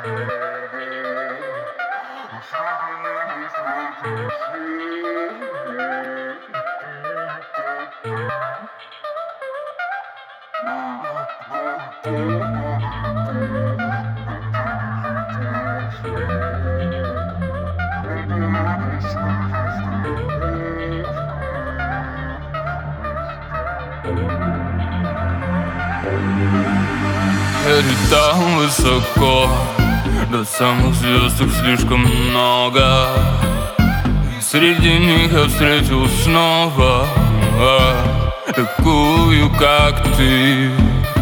Я летал высоко, до самых звезд их слишком много. Среди них я встретил снова такую, как ты.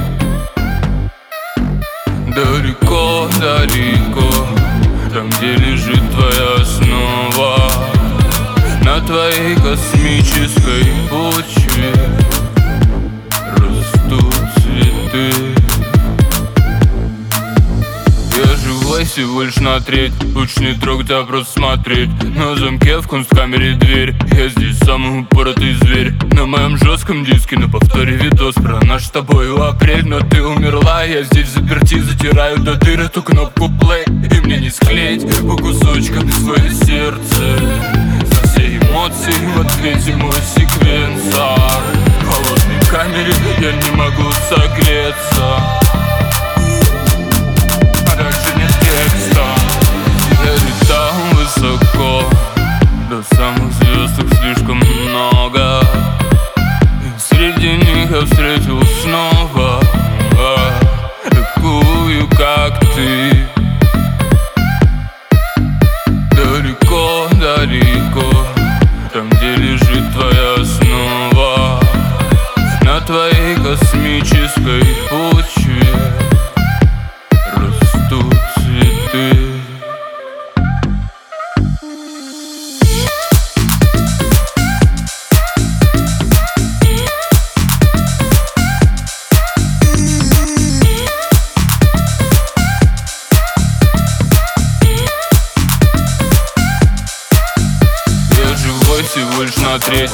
Далеко, далеко, там, где лежит твоя основа, на твоей космической почве растут цветы. Я живой всего лишь на треть, лучше не трогать, а просто смотреть. На замке в кунсткамере дверь, я здесь самый упоротый зверь. На моем жестком диске на повторе видос про наш с тобою апрель. Но ты умерла, я здесь заперти, затираю до дыр эту кнопку play. И мне не склеить по кусочкам свое сердце. За все эмоции в ответе мой секвенсор. В холодной камере я не могу согреться. Я летал высоко, до самых звезд их слишком много. Среди них я встретил снова такую, как ты. Далеко, далеко, там, где лежит твоя основа, на твоей космической почве растут цветы. Я живой всего лишь на треть,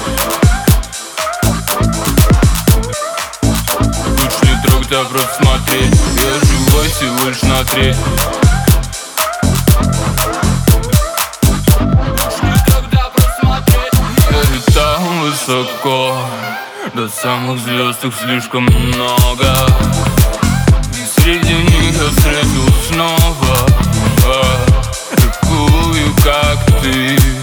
лучше не трогать, а просто смотреть. Я живой всего лишь на треть. Я летал высоко, до самых звезд их слишком много. И среди них я встретил снова такую, как ты.